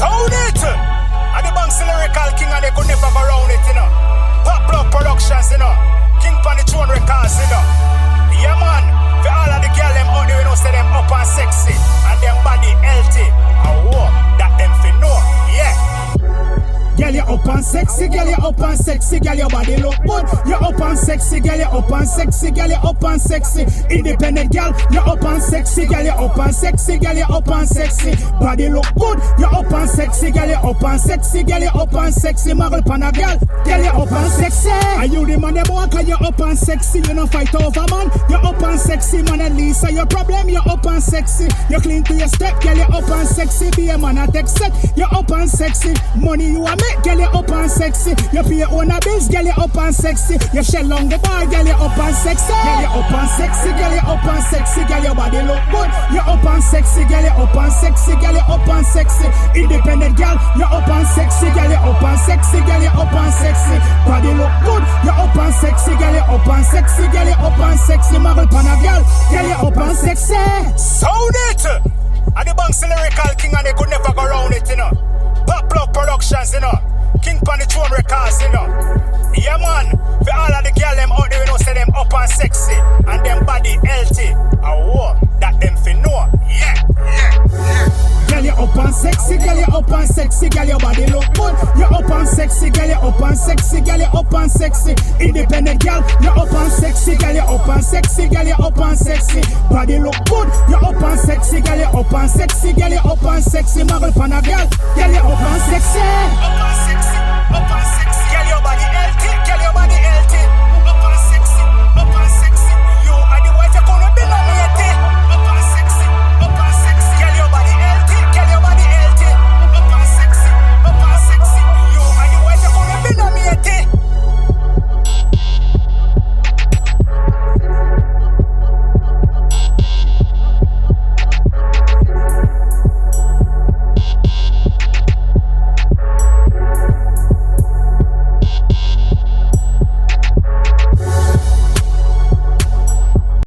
Sound it! And the Banks lyrical king and they could never go around it, you know. Pop Block Productions, you know. King Pan the Throne Records, you know. Yeah, man. For all of the girl them out there, you know, say them up and sexy. And them body healthy. And war, that them fi know. Yeah. Girl, you up and sexy, girl, you up and sexy, girl, your body look good. You up and sexy, girl, you up and sexy, girl, you up and sexy. Independent girl, you up and sexy, girl, you up and sexy, girl, you up and sexy. Body look good. You up and sexy, girl, you up and sexy, girl, you up and sexy. Muggle pan a girl, you up and sexy. Are you the man that walk? You up and sexy, you no fight over man. You up and sexy, man. At least your problem, you up and sexy. You clean to your step, girl, you up and sexy. Be a man at set, you up and sexy. Money you a make, girl, you up and sexy. You pay your own bills, girl, you up and sexy. You shell on the bar, girl, you up and sexy. Girl, you up and sexy, girl, you up and sexy. Girl, your body look good. You up and sexy, girl, you up and sexy. Girl, you up and sexy. Independent girl, you up and sexy. Girl, you up and sexy. Girl, you up and sexy. Body look good. You up and sexy, girl, you up and sexy. Girl, you up and sexy. Muggle pan a girl, girl, you up and sexy. Sound it! And the Banks lyrical king and they could never go around it, you know. Pop Block Productions, you know. King Pan the Throne Records, you know. Yeah, man. For all of the girl them out there, you know, say them up and sexy. And them body healthy. And war, that them fi know. Yeah. Girl, you up and sexy, girl, you up and sexy, girl, your body look good. You up and sexy, girl, you up and sexy, girl, you up and sexy. Independent girl, you up and sexy, girl, you up and sexy, girl, you up and sexy. Body look good. You up and sexy, girl, you up and sexy, girl, you up and sexy. Muggle pan a girl, you up and sexy. Up and sexy, girl, your body healthy, girl, your body healthy.